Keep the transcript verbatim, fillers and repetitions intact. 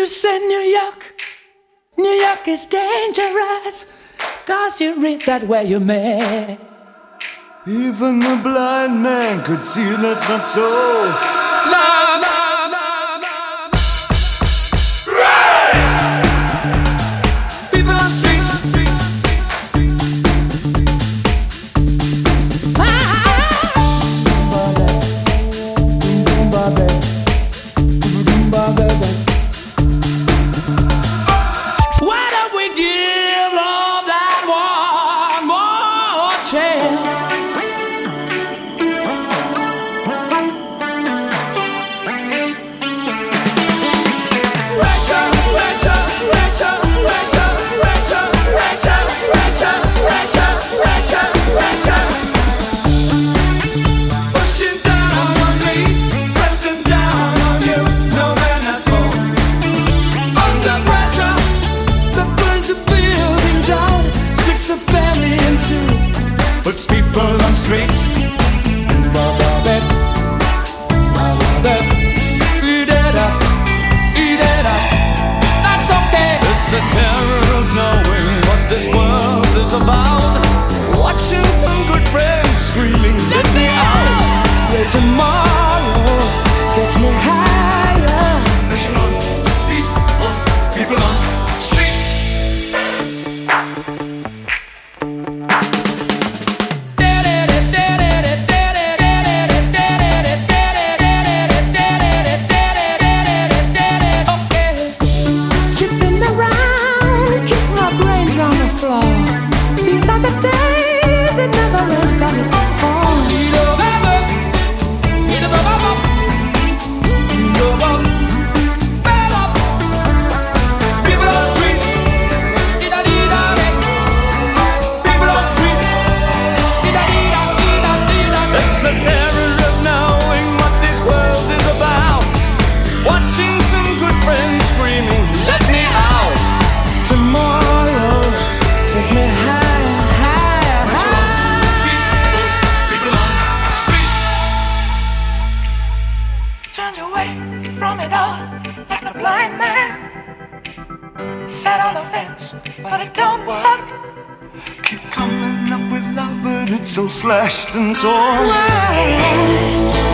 You said New York, New York is dangerous, 'cause you read that where you may. Even the blind man could see that's not so. La, la. Puts people on streets. Eat it up, eat it up. That's okay. It's a terror of knowing what this world is about. Watching some good friends screaming, let me out. Where tomorrow gets me higher. Listen on, people, people on streets. So slashed and torn. Why?